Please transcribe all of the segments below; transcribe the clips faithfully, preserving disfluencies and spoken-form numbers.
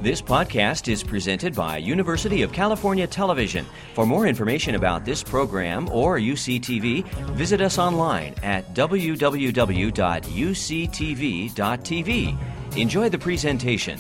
This podcast is presented by University of California Television. For more information about this program or U C T V, visit us online at w w w dot u c t v dot t v. Enjoy the presentation.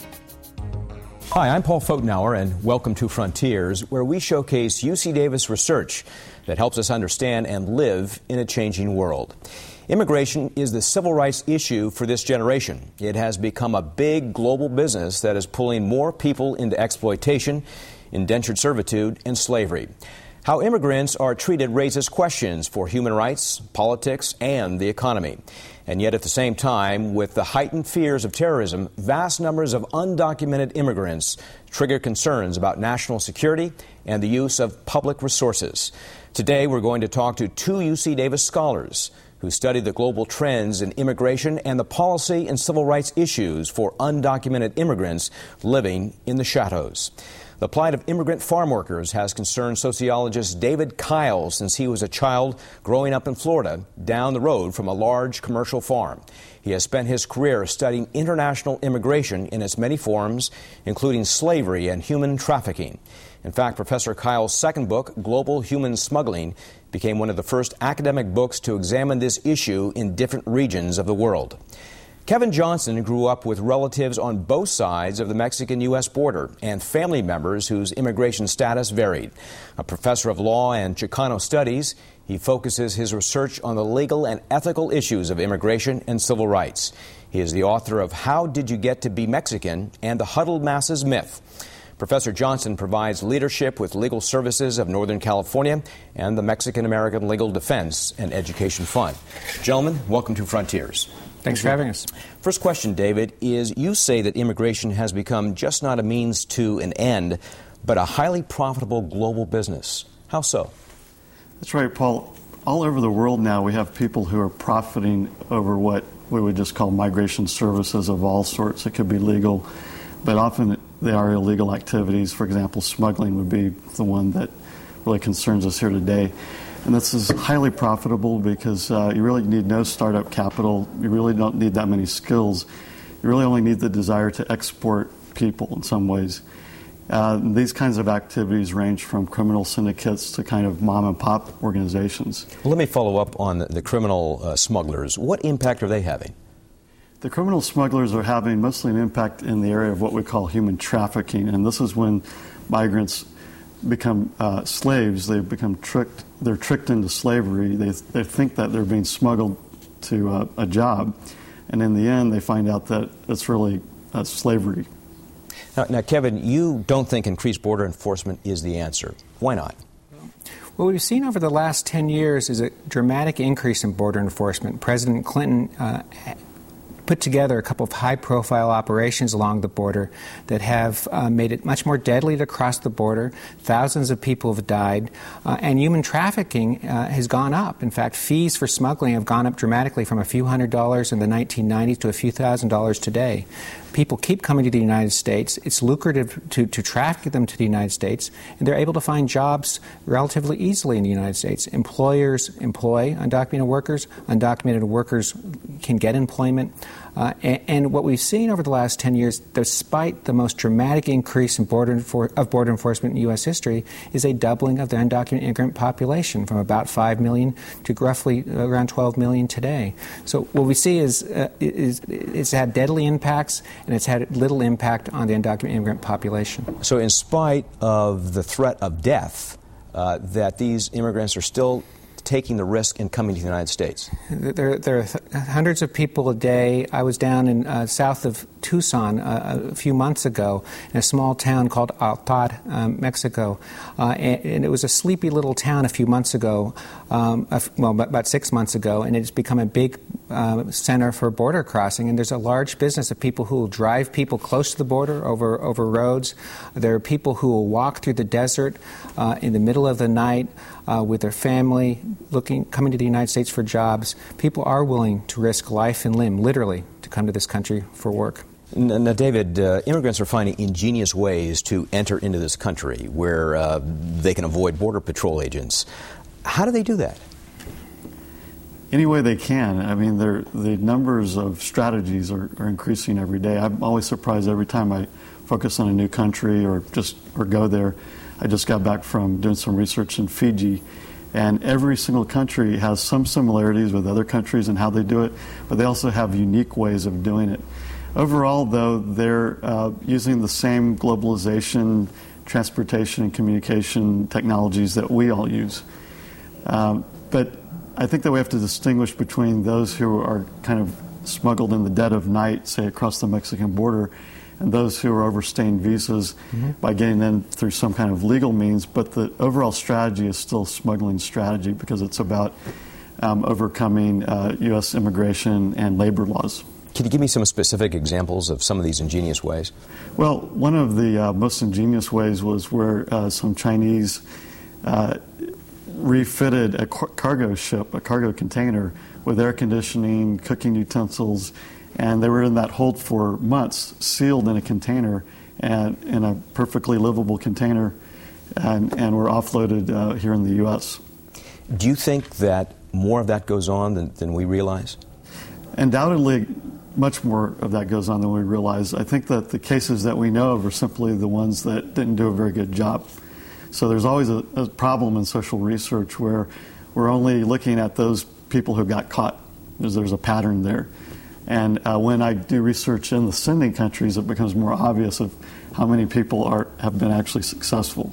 Hi, I'm Paul Fotenauer, and welcome to Frontiers, where we showcase U C Davis research that helps us understand and live in a changing world. Immigration is the civil rights issue for this generation. It has become a big global business that is pulling more people into exploitation, indentured servitude, and slavery. How immigrants are treated raises questions for human rights, politics, and the economy. And yet at the same time, with the heightened fears of terrorism, vast numbers of undocumented immigrants trigger concerns about national security and the use of public resources. Today, we're going to talk to two U C Davis scholars who study the global trends in immigration and the policy and civil rights issues for undocumented immigrants living in the shadows. The plight of immigrant farm workers has concerned sociologist David Kyle since he was a child growing up in Florida down the road from a large commercial farm. He has spent his career studying international immigration in its many forms, including slavery and human trafficking. In fact, Professor Kyle's second book, Global Human Smuggling, became one of the first academic books to examine this issue in different regions of the world. Kevin Johnson grew up with relatives on both sides of the Mexican-U S border and family members whose immigration status varied. A professor of law and Chicano studies, he focuses his research on the legal and ethical issues of immigration and civil rights. He is the author of How Did You Get to Be Mexican and the Huddled Masses Myth. Professor Johnson provides leadership with Legal Services of Northern California and the Mexican-American Legal Defense and Education Fund. Gentlemen, welcome to Frontiers. Thanks for having us. First question, David, is you say that immigration has become just not a means to an end, but a highly profitable global business. How so? That's right, Paul. All over the world now we have people who are profiting over what we would just call migration services of all sorts. It could be legal, but often they are illegal activities. For example, smuggling would be the one that really concerns us here today. And this is highly profitable because uh, you really need no startup capital. You really don't need that many skills. You really only need the desire to export people in some ways. Uh, these kinds of activities range from criminal syndicates to kind of mom-and-pop organizations. Well, let me follow up on the, the criminal uh, smugglers. What impact are they having? The criminal smugglers are having mostly an impact in the area of what we call human trafficking, and this is when migrants become uh, slaves. They become tricked. They're tricked into slavery. They they think that they're being smuggled to uh, a job, and in the end, they find out that it's really uh, slavery. Now, now, Kevin, you don't think increased border enforcement is the answer. Why not? What we've seen over the last ten years is a dramatic increase in border enforcement. President Clinton uh, put together a couple of high-profile operations along the border that have uh, made it much more deadly to cross the border. Thousands of people have died, uh, and human trafficking uh, has gone up. In fact, fees for smuggling have gone up dramatically from a few hundred dollars in the nineteen nineties to a few thousand dollars today. People keep coming to the United States. It's lucrative to, to traffic them to the United States, and they're able to find jobs relatively easily in the United States. Employers employ undocumented workers. Undocumented workers can get employment. Uh, and, and what we've seen over the last ten years, despite the most dramatic increase in border enfor- of border enforcement in U S history, is a doubling of the undocumented immigrant population from about five million to roughly around twelve million today. So what we see is, uh, is it's had deadly impacts, and it's had little impact on the undocumented immigrant population. So in spite of the threat of death, uh, that these immigrants are still taking the risk in coming to the United States? There, there are th- hundreds of people a day. I was down in uh, south of Tucson uh, a few months ago in a small town called Altad, um, Mexico. Uh, and, and it was a sleepy little town a few months ago, um, uh, well, about six months ago, and it's become a big uh, center for border crossing. And there's a large business of people who will drive people close to the border over, over roads. There are people who will walk through the desert uh, in the middle of the night uh, with their family, looking, coming to the United States for jobs. People are willing to risk life and limb, literally, to come to this country for work. Now, David, uh, immigrants are finding ingenious ways to enter into this country where uh, they can avoid Border Patrol agents. How do they do that? any way they can. I mean, the numbers of strategies are, are increasing every day. I'm always surprised every time I focus on a new country or just or go there. I just got back from doing some research in Fiji, and every single country has some similarities with other countries and how they do it, but they also have unique ways of doing it. Overall, though, they're uh, using the same globalization, transportation, and communication technologies that we all use. Um, but I think that we have to distinguish between those who are kind of smuggled in the dead of night, say across the Mexican border, and those who are overstaying visas mm-hmm. by getting in through some kind of legal means. But the overall strategy is still smuggling strategy because it's about um, overcoming uh, U S immigration and labor laws. Can you give me some specific examples of some of these ingenious ways? Well, one of the uh, most ingenious ways was where uh, some Chinese uh, refitted a car- cargo ship, a cargo container, with air conditioning, cooking utensils, and they were in that hold for months, sealed in a container, and in a perfectly livable container, and, and were offloaded uh, here in the U S. Do you think that more of that goes on than, than we realize? Undoubtedly, much more of that goes on than we realize. I think that the cases that we know of are simply the ones that didn't do a very good job. So there's always a, a problem in social research where we're only looking at those people who got caught, because there's a pattern there. And uh, when I do research in the sending countries, it becomes more obvious of how many people are have been actually successful.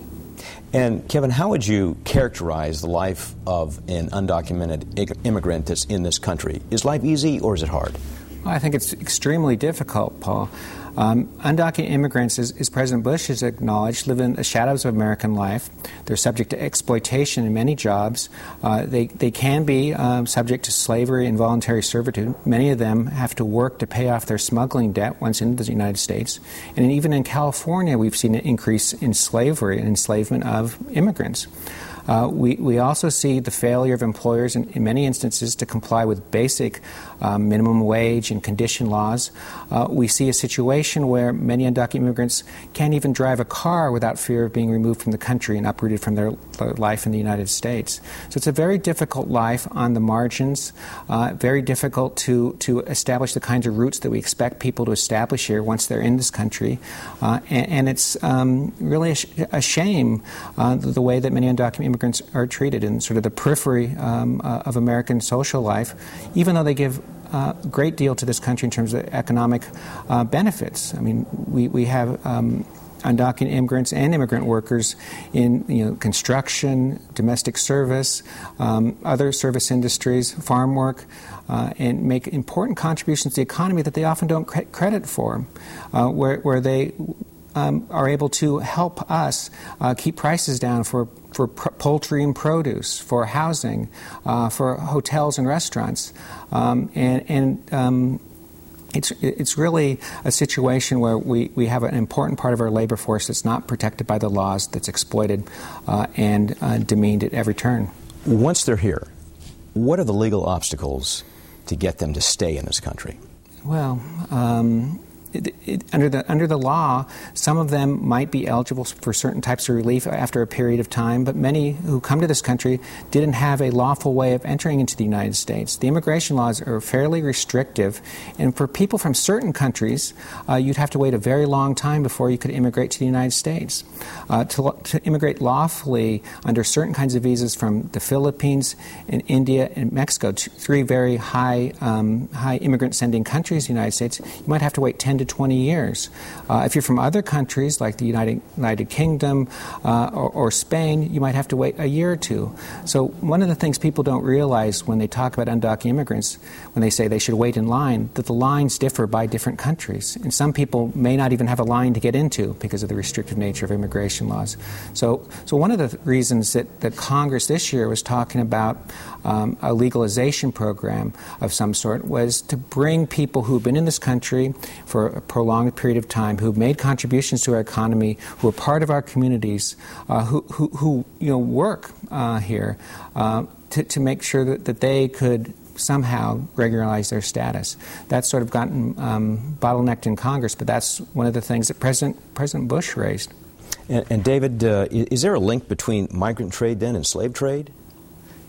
And Kevin, how would you characterize the life of an undocumented immigrant that's in this country? Is life easy or is it hard? Well, I think it's extremely difficult, Paul. Um, undocumented immigrants, as, as President Bush has acknowledged, live in the shadows of American life. They're subject to exploitation in many jobs. Uh, they, they can be um, subject to slavery and voluntary servitude. Many of them have to work to pay off their smuggling debt once into the United States. And even in California, we've seen an increase in slavery and enslavement of immigrants. Uh, we, we also see the failure of employers in, in many instances to comply with basic um, minimum wage and condition laws. Uh, we see a situation where many undocumented immigrants can't even drive a car without fear of being removed from the country and uprooted from their, their life in the United States. So it's a very difficult life on the margins, uh, very difficult to, to establish the kinds of roots that we expect people to establish here once they're in this country. Uh, and, and it's um, really a, sh- a shame uh, the, the way that many undocumented immigrants are treated in sort of the periphery um, uh, of American social life, even though they give uh, a great deal to this country in terms of economic uh, benefits. I mean, we, we have um, undocumented immigrants and immigrant workers in you know, construction, domestic service, um, other service industries, farm work, uh, and make important contributions to the economy that they often don't cre- credit for, uh, where, where they Um, are able to help us uh, keep prices down for, for pr- poultry and produce, for housing, uh, for hotels and restaurants. Um, and and um, it's, it's really a situation where we, we have an important part of our labor force that's not protected by the laws, that's exploited uh, and uh, demeaned at every turn. Once they're here, what are the legal obstacles to get them to stay in this country? Well, um, It, it, under the under the law, some of them might be eligible for certain types of relief after a period of time, but many who come to this country didn't have a lawful way of entering into the United States. The immigration laws are fairly restrictive, and for people from certain countries, uh, you'd have to wait a very long time before you could immigrate to the United States. Uh, to, to immigrate lawfully under certain kinds of visas from the Philippines and India and Mexico, three very high um, high immigrant sending countries in the United States, you might have to wait ten to twenty years. Uh, if you're from other countries like the United, United Kingdom uh, or, or Spain, you might have to wait a year or two. So one of the things people don't realize when they talk about undocumented immigrants, when they say they should wait in line, that the lines differ by different countries. And some people may not even have a line to get into because of the restrictive nature of immigration laws. So, so one of the th- reasons that, that Congress this year was talking about um, a legalization program of some sort was to bring people who've been in this country for a prolonged period of time, who've made contributions to our economy, who are part of our communities, uh, who, who, who you know work uh, here, uh, to, to make sure that, that they could somehow regularize their status. That's sort of gotten um, bottlenecked in Congress, but that's one of the things that President President Bush raised. And, and David, uh, is there a link between migrant trade then and slave trade?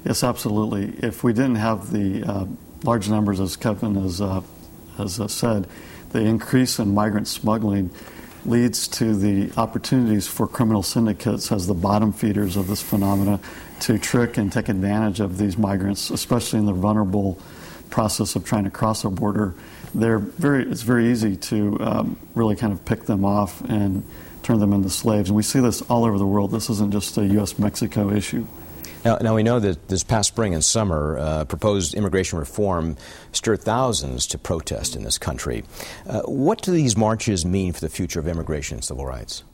Yes, absolutely. If we didn't have the uh, large numbers, as Kevin has, uh, has uh, said, the increase in migrant smuggling leads to the opportunities for criminal syndicates as the bottom feeders of this phenomena to trick and take advantage of these migrants, especially in the vulnerable process of trying to cross a border. They're very, it's very easy to um, really kind of pick them off and turn them into slaves. And we see this all over the world. This isn't just a U S Mexico issue. Now, now we know that this past spring and summer, uh, proposed immigration reform stirred thousands to protest in this country. Uh, what do these marches mean for the future of immigration and civil rights?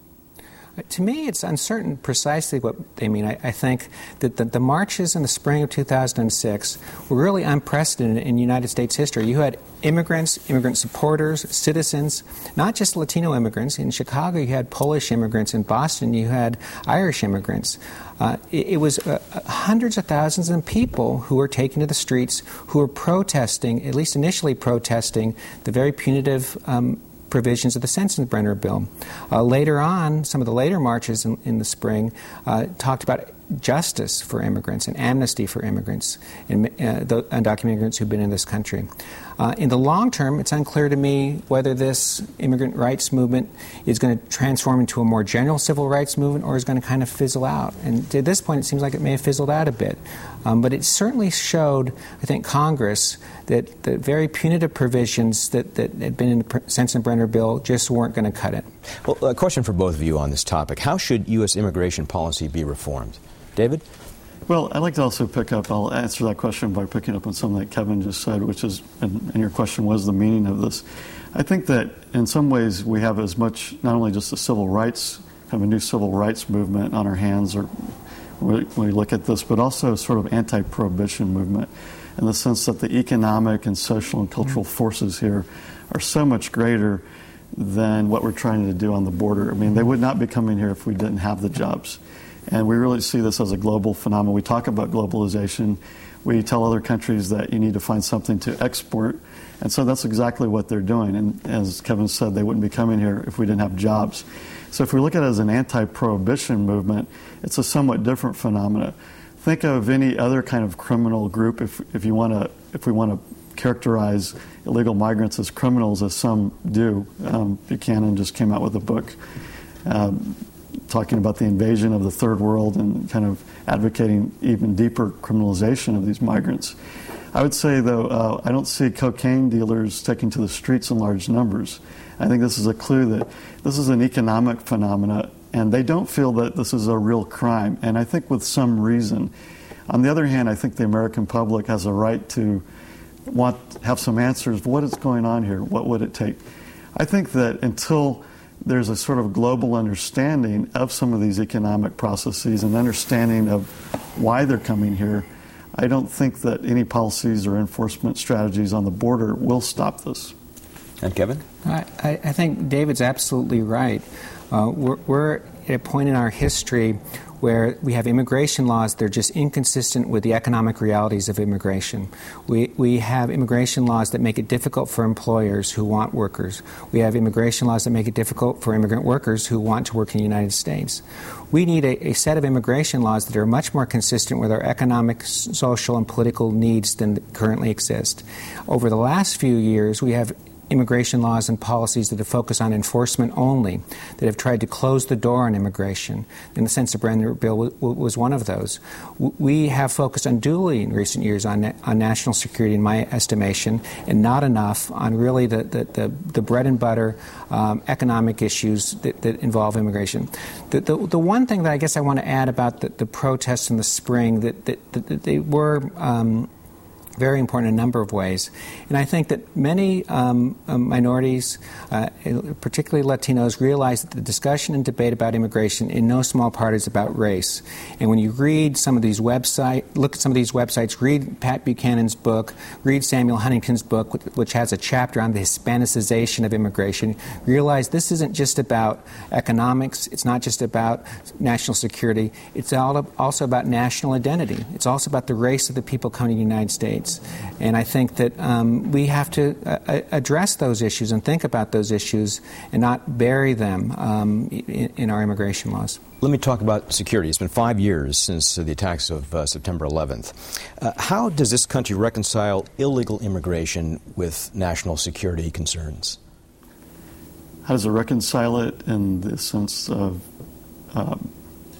To me, it's uncertain precisely what they mean. I, I think that the, the marches in the spring of two thousand six were really unprecedented in United States history. You had immigrants, immigrant supporters, citizens, not just Latino immigrants. In Chicago, you had Polish immigrants. In Boston, you had Irish immigrants. Uh, it, it was uh, hundreds of thousands of people who were taken to the streets, who were protesting, at least initially protesting, the very punitive um, provisions of the Sensenbrenner bill. Uh, later on, some of the later marches in, in the spring uh, talked about justice for immigrants and amnesty for immigrants and uh, the undocumented immigrants who've been in this country. Uh, in the long term, it's unclear to me whether this immigrant rights movement is going to transform into a more general civil rights movement or is going to kind of fizzle out. And at this point, it seems like it may have fizzled out a bit. Um, but it certainly showed, I think, Congress that the very punitive provisions that, that had been in the Sensenbrenner bill just weren't going to cut it. Well, a question for both of you on this topic. How should U S immigration policy be reformed? David? Well, I'd like to also pick up, I'll answer that question by picking up on something that Kevin just said, which is, and, and your question was the meaning of this. I think that in some ways we have as much, not only just a civil rights, kind of a new civil rights movement on our hands, or when we look at this, but also sort of anti-prohibition movement in the sense that the economic and social and cultural forces here are so much greater than what we're trying to do on the border. I mean, they would not be coming here if we didn't have the jobs. And we really see this as a global phenomenon. We talk about globalization. We tell other countries that you need to find something to export. And so that's exactly what they're doing. And as Kevin said, they wouldn't be coming here if we didn't have jobs. So if we look at it as an anti-prohibition movement, it's a somewhat different phenomena. Think of any other kind of criminal group. If, if you want to, if we want to characterize illegal migrants as criminals, as some do, um, Buchanan just came out with a book um, talking about the invasion of the third world and kind of advocating even deeper criminalization of these migrants. I would say, though, uh, I don't see cocaine dealers taking to the streets in large numbers. I think this is a clue that this is an economic phenomena, and they don't feel that this is a real crime, and I think with some reason. On the other hand, I think the American public has a right to want have some answers. What is going on here? What would it take? I think that until there's a sort of global understanding of some of these economic processes and understanding of why they're coming here, I don't think that any policies or enforcement strategies on the border will stop this. And Kevin? I, I think David's absolutely right. Uh, we're, we're at a point in our history where we have immigration laws that are just inconsistent with the economic realities of immigration. We, we have immigration laws that make it difficult for employers who want workers. We have immigration laws that make it difficult for immigrant workers who want to work in the United States. We need a, a set of immigration laws that are much more consistent with our economic, social, and political needs than currently exist. Over the last few years, we have immigration laws and policies that have focused on enforcement only, that have tried to close the door on immigration. And the Sensenbrenner bill w- w- was one of those. W- we have focused unduly in recent years on, na- on national security, in my estimation, and not enough on really the, the, the, the bread and butter um, economic issues that, that involve immigration. The, the, the one thing that I guess I want to add about the, the protests in the spring, that, that, that, that they were um, very important in a number of ways. And I think that many um, minorities, uh, particularly Latinos, realize that the discussion and debate about immigration in no small part is about race. And when you read some of these websites, look at some of these websites, read Pat Buchanan's book, read Samuel Huntington's book, which has a chapter on the Hispanicization of immigration, realize this isn't just about economics, it's not just about national security, it's all also about national identity. It's also about the race of the people coming to the United States. immigrants. And I think that um, we have to uh, address those issues and think about those issues and not bury them um, in, in our immigration laws. Let me talk about security. It's been five years since uh, the attacks of uh, September eleventh. Uh, how does this country reconcile illegal immigration with national security concerns? How does it reconcile it in the sense of um,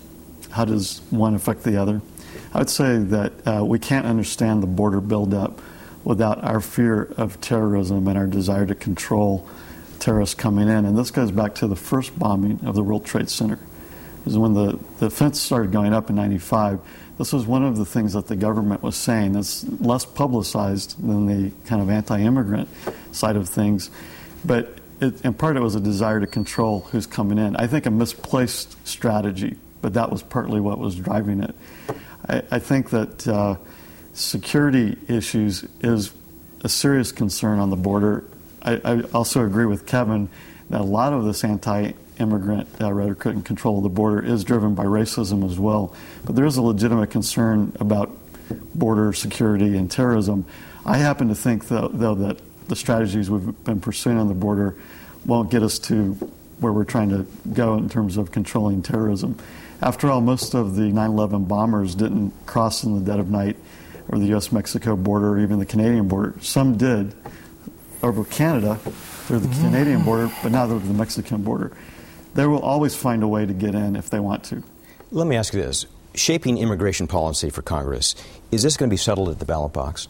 how does one affect the other? I would say that uh, we can't understand the border buildup without our fear of terrorism and our desire to control terrorists coming in. And this goes back to the first bombing of the World Trade Center. It was when the, the fence started going up in ninety-five. This was one of the things that the government was saying. It's less publicized than the kind of anti-immigrant side of things. But it, in part, it was a desire to control who's coming in. I think a misplaced strategy, but that was partly what was driving it. I, I think that uh, security issues is a serious concern on the border. I, I also agree with Kevin that a lot of this anti-immigrant uh, rhetoric and control of the border is driven by racism as well. But there is a legitimate concern about border security and terrorism. I happen to think, though, though that the strategies we've been pursuing on the border won't get us to where we're trying to go in terms of controlling terrorism. After all, most of the nine eleven bombers didn't cross in the dead of night or the U S Mexico border or even the Canadian border. Some did over Canada through the mm-hmm. Canadian border, but not over the Mexican border. They will always find a way to get in if they want to. Let me ask you this. Shaping immigration policy for Congress, is this going to be settled at the ballot box?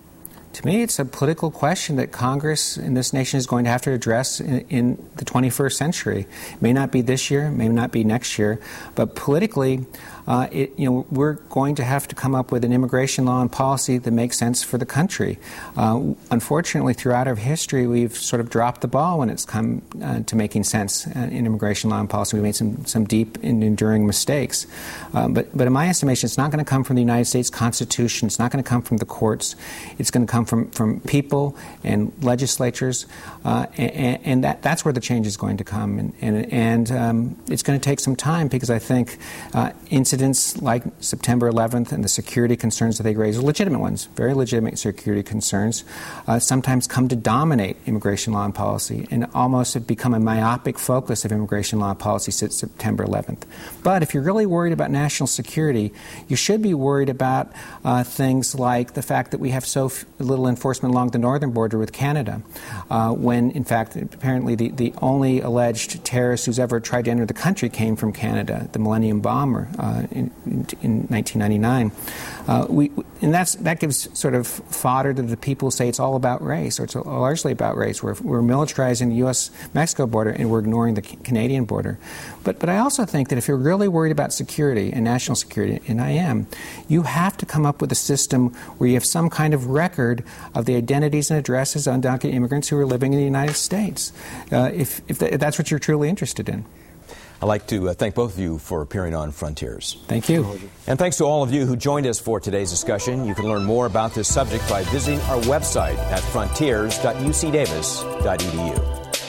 To me, it's a political question that Congress in this nation is going to have to address in, in the twenty-first century. It may not be this year, it may not be next year, but politically, uh, it, you know, we're going to have to come up with an immigration law and policy that makes sense for the country. Uh, unfortunately, throughout our history, we've sort of dropped the ball when it's come uh, to making sense uh, in immigration law and policy. We made some, some deep and enduring mistakes. Uh, but, but in my estimation, it's not going to come from the United States Constitution. It's not going to come from the courts. It's going to come from, from people and legislatures, uh, and, and that, that's where the change is going to come. And, and, and um, it's going to take some time because I think uh, incidents like September eleventh and the security concerns that they raise are legitimate ones, very legitimate security concerns, uh, sometimes come to dominate immigration law and policy and almost have become a myopic focus of immigration law and policy since September eleventh. But if you're really worried about national security, you should be worried about uh, things like the fact that we have so f- little enforcement along the northern border with Canada, uh, when, in fact, apparently the, the only alleged terrorist who's ever tried to enter the country came from Canada, the Millennium Bomber uh, in, in, in nineteen ninety-nine. Uh, we, and that's, that gives sort of fodder to the people who say it's all about race, or it's largely about race. We're, we're militarizing the U S Mexico border and we're ignoring the Canadian border. But, but I also think that if you're really worried about security and national security, and I am, you have to come up with a system where you have some kind of record of the identities and addresses of undocumented immigrants who are living in the United States, uh, if, if, th- if that's what you're truly interested in. I'd like to uh, thank both of you for appearing on Frontiers. Thank you. And thanks to all of you who joined us for today's discussion. You can learn more about this subject by visiting our website at frontiers dot u c davis dot e d u.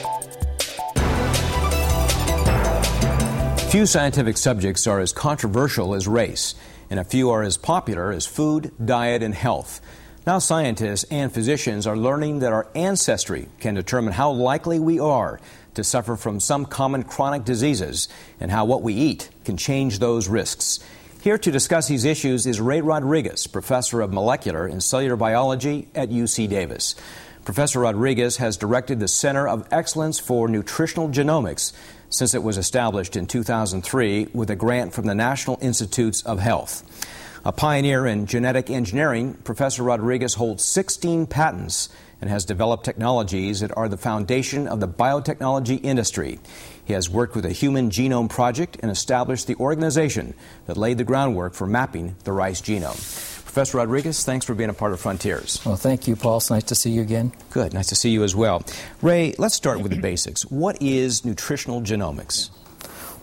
Few scientific subjects are as controversial as race, and a few are as popular as food, diet, and health. Now scientists and physicians are learning that our ancestry can determine how likely we are to suffer from some common chronic diseases and how what we eat can change those risks. Here to discuss these issues is Ray Rodriguez, professor of molecular and cellular biology at U C Davis. Professor Rodriguez has directed the Center of Excellence for Nutritional Genomics since it was established in two thousand three with a grant from the National Institutes of Health. A pioneer in genetic engineering, Professor Rodriguez holds sixteen patents and has developed technologies that are the foundation of the biotechnology industry. He has worked with the Human Genome Project and established the organization that laid the groundwork for mapping the rice genome. Professor Rodriguez, thanks for being a part of Frontiers. Well, thank you, Paul. It's nice to see you again. Good. Nice to see you as well. Ray, let's start with the basics. What is nutritional genomics?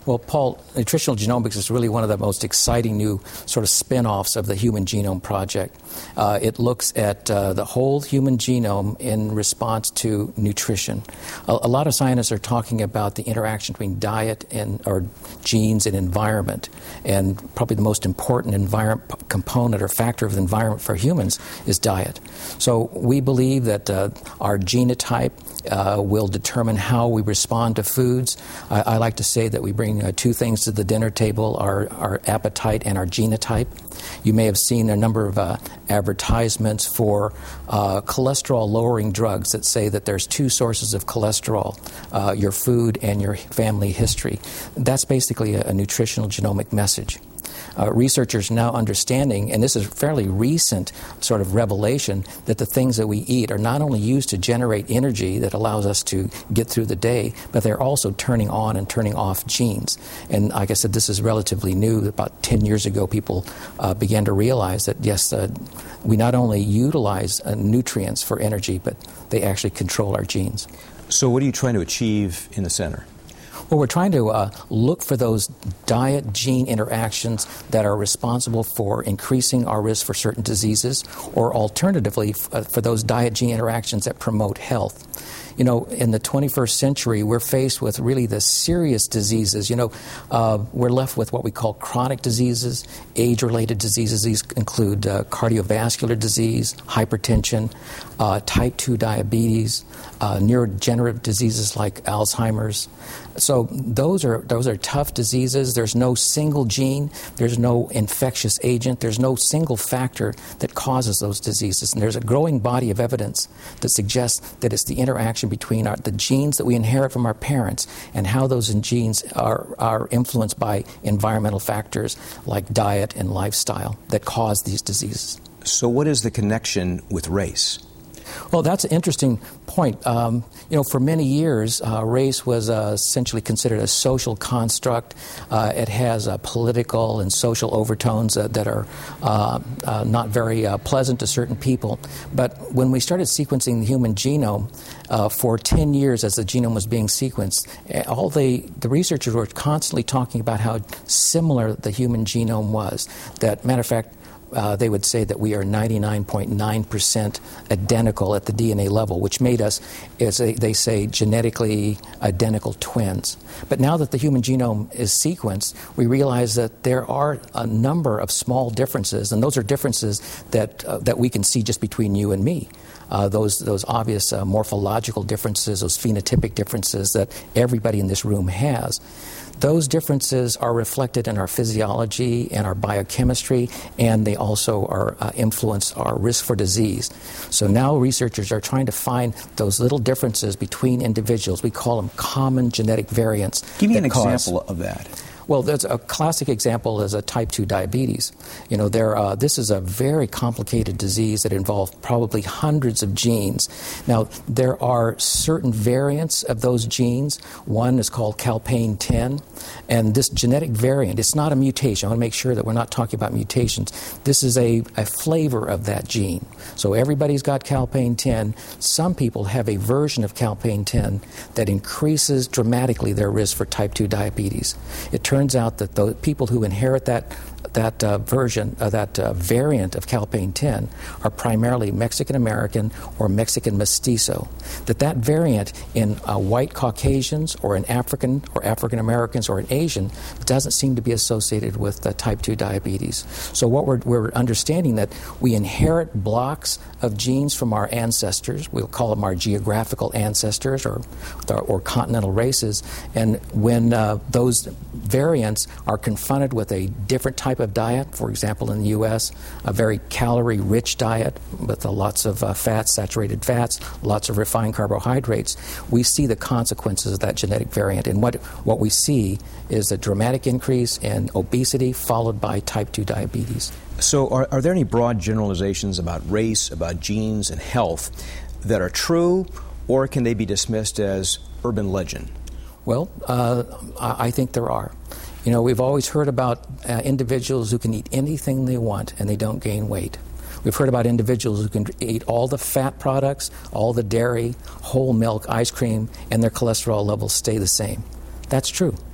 Well, Paul, nutritional genomics is really one of the most exciting new sort of spin-offs of the Human Genome Project. Uh, it looks at uh, the whole human genome in response to nutrition. A, a lot of scientists are talking about the interaction between diet and or genes and environment, and probably the most important environment component or factor of the environment for humans is diet. So we believe that uh, our genotype uh, will determine how we respond to foods. I, I like to say that we bring uh, two things to the dinner table, our, our appetite and our genotype. You may have seen a number of uh, advertisements for uh, cholesterol-lowering drugs that say that there's two sources of cholesterol, uh, your food and your family history. That's basically a, a nutritional genomic message. Uh, researchers now understanding, and this is a fairly recent sort of revelation, that the things that we eat are not only used to generate energy that allows us to get through the day, but they're also turning on and turning off genes. And like I said, this is relatively new. About ten years ago, people uh, began to realize that, yes, uh, we not only utilize uh, nutrients for energy, but they actually control our genes. So what are you trying to achieve in the center? Well, we're trying to uh, look for those diet-gene interactions that are responsible for increasing our risk for certain diseases, or alternatively, f- uh, for those diet-gene interactions that promote health. You know, in the twenty-first century, we're faced with really the serious diseases. You know, uh, we're left with what we call chronic diseases, age-related diseases. These include uh, cardiovascular disease, hypertension, uh, type two diabetes, uh, neurodegenerative diseases like Alzheimer's. So those are those are tough diseases. There's no single gene. There's no infectious agent. There's no single factor that causes those diseases. And there's a growing body of evidence that suggests that it's the interaction between our, the genes that we inherit from our parents and how those genes are, are influenced by environmental factors like diet and lifestyle that cause these diseases. So what is the connection with race? Well, that's an interesting point. Um, you know, for many years, uh, race was uh, essentially considered a social construct. Uh, it has uh, political and social overtones uh, that are uh, uh, not very uh, pleasant to certain people. But when we started sequencing the human genome, uh, for ten years as the genome was being sequenced, all the, the researchers were constantly talking about how similar the human genome was. That, matter of fact, Uh, they would say that we are ninety-nine point nine percent identical at the D N A level, which made us, as they, they say, genetically identical twins. But now that the human genome is sequenced, we realize that there are a number of small differences, and those are differences that uh, that we can see just between you and me. Uh, those those obvious uh, morphological differences, those phenotypic differences that everybody in this room has. Those differences are reflected in our physiology and our biochemistry, and they also are uh, influence our risk for disease. So now researchers are trying to find those little differences between individuals. We call them common genetic variants. Give me an cause, example of that. Well, there's a classic example is a type two diabetes. You know, there. Uh, this is a very complicated disease that involves probably hundreds of genes. Now, there are certain variants of those genes. One is called calpain ten, and this genetic variant, it's not a mutation. I want to make sure that we're not talking about mutations. This is a, a flavor of that gene. So everybody's got calpain ten. Some people have a version of calpain ten that increases dramatically their risk for type two diabetes. It turns Turns out that the people who inherit that that uh, version, uh, that uh, variant of calpain ten, are primarily Mexican American or Mexican mestizo. That that variant in uh, white Caucasians or in African or African Americans or in Asian doesn't seem to be associated with uh, type two diabetes. So what we're we're understanding that we inherit blocks of genes from our ancestors. We'll call them our geographical ancestors or or continental races. And when uh, those variants are confronted with a different type of diet, for example, in the U S, a very calorie-rich diet with uh, lots of uh, fats, saturated fats, lots of refined carbohydrates, we see the consequences of that genetic variant. And what, what we see is a dramatic increase in obesity followed by type two diabetes. So are, are there any broad generalizations about race, about genes and health that are true, or can they be dismissed as urban legend? Well, uh, I think there are. You know, we've always heard about uh, individuals who can eat anything they want and they don't gain weight. We've heard about individuals who can eat all the fat products, all the dairy, whole milk, ice cream, and their cholesterol levels stay the same. That's true.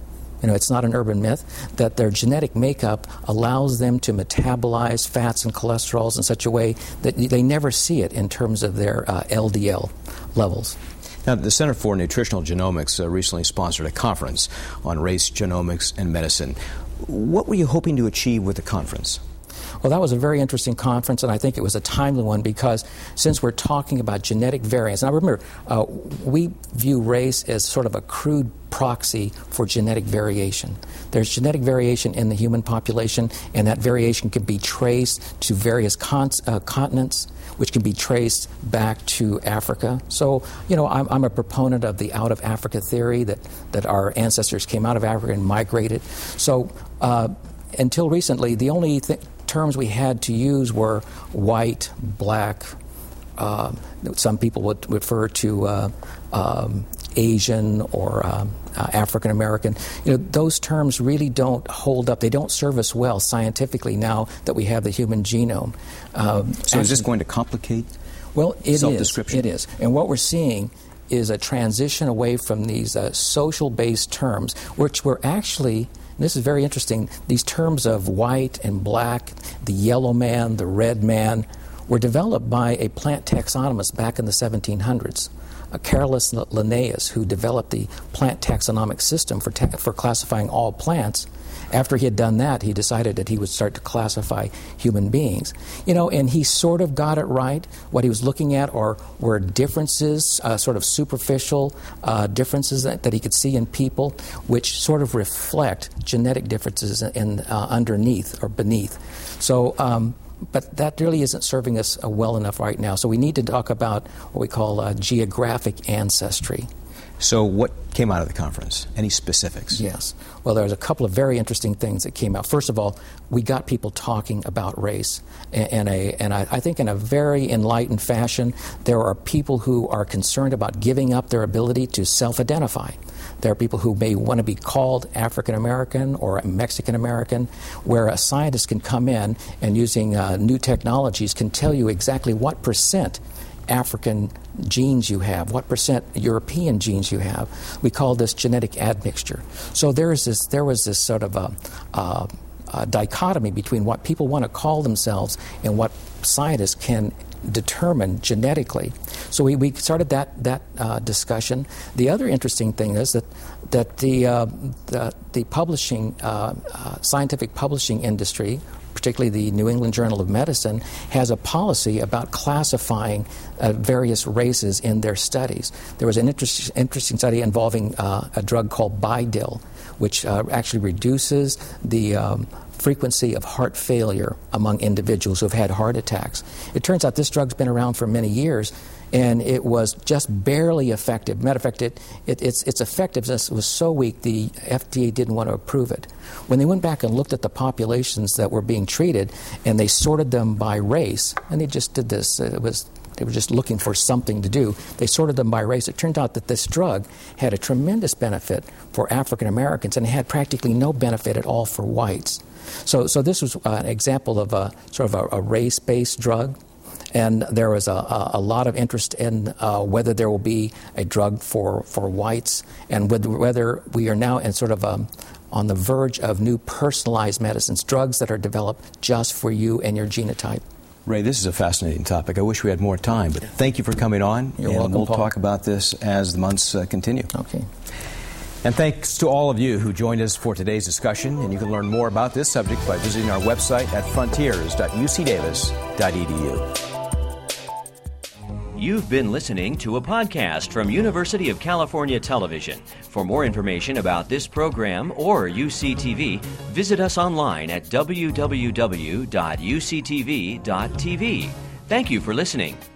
you know, it's not an urban myth, that their genetic makeup allows them to metabolize fats and cholesterols in such a way that they never see it in terms of their uh, L D L levels. Now, the Center for Nutritional Genomics uh, recently sponsored a conference on race, genomics, and medicine. What were you hoping to achieve with the conference? Well, that was a very interesting conference, and I think it was a timely one because since we're talking about genetic variants, now remember, uh, we view race as sort of a crude proxy for genetic variation. There's genetic variation in the human population, and that variation can be traced to various con- uh, continents, which can be traced back to Africa. So, you know, I'm, I'm a proponent of the out-of-Africa theory, that, that our ancestors came out of Africa and migrated. So, uh, until recently, the only th- terms we had to use were white, black, uh, some people would refer to uh, um, Asian or um, uh, African American. You know, those terms really don't hold up. They don't serve us well scientifically now that we have the human genome. Um, so actually, is this going to complicate well, it self-description? Is, it is. And what we're seeing is a transition away from these uh, social-based terms, which were actually, and this is very interesting, these terms of white and black, the yellow man, the red man, were developed by a plant taxonomist back in the seventeen hundreds. Uh, Carolus Linnaeus, who developed the plant taxonomic system for, ta- for classifying all plants. After he had done that, he decided that he would start to classify human beings. You know, and he sort of got it right. What he was looking at are, were differences, uh, sort of superficial uh, differences that, that he could see in people, which sort of reflect genetic differences in, in uh, underneath or beneath. So, um, but that really isn't serving us uh, well enough right now. So we need to talk about what we call uh, geographic ancestry. So what came out of the conference? Any specifics? Yes. Well, there's a couple of very interesting things that came out. First of all, we got people talking about race, and, a, and I, I think in a very enlightened fashion. There are people who are concerned about giving up their ability to self-identify. There are people who may want to be called African American or Mexican American, where a scientist can come in and using uh, new technologies can tell you exactly what percent African genes you have, what percent European genes you have. We call this genetic admixture. So there is this, there was this sort of a, a, a dichotomy between what people want to call themselves and what scientists can determine genetically. So we, we started that that uh, discussion. The other interesting thing is that that the uh, the, the publishing uh, uh, scientific publishing industry, particularly the New England Journal of Medicine, has a policy about classifying uh, various races in their studies. There was an interest, interesting study involving uh, a drug called Bidil, which uh, actually reduces the um, frequency of heart failure among individuals who have had heart attacks. It turns out this drug's been around for many years, and it was just barely effective. Matter of fact, it, it, its, its effectiveness was so weak the F D A didn't want to approve it. When they went back and looked at the populations that were being treated, and they sorted them by race, and they just did this, it was they were just looking for something to do. They sorted them by race. It turned out that this drug had a tremendous benefit for African Americans and had practically no benefit at all for whites. So, so this was uh, an example of a sort of a, a race-based drug. And there was a, a, a lot of interest in uh, whether there will be a drug for, for whites, and whether, whether we are now in sort of a, on the verge of new personalized medicines, drugs that are developed just for you and your genotype. Ray, this is a fascinating topic. I wish we had more time, but thank you for coming on. You're and welcome, we'll Paul. talk about this as the months uh, continue. Okay. And thanks to all of you who joined us for today's discussion. And you can learn more about this subject by visiting our website at frontiers dot u c davis dot e d u. You've been listening to a podcast from University of California Television. For more information about this program or U C T V, visit us online at w w w dot u c t v dot t v. Thank you for listening.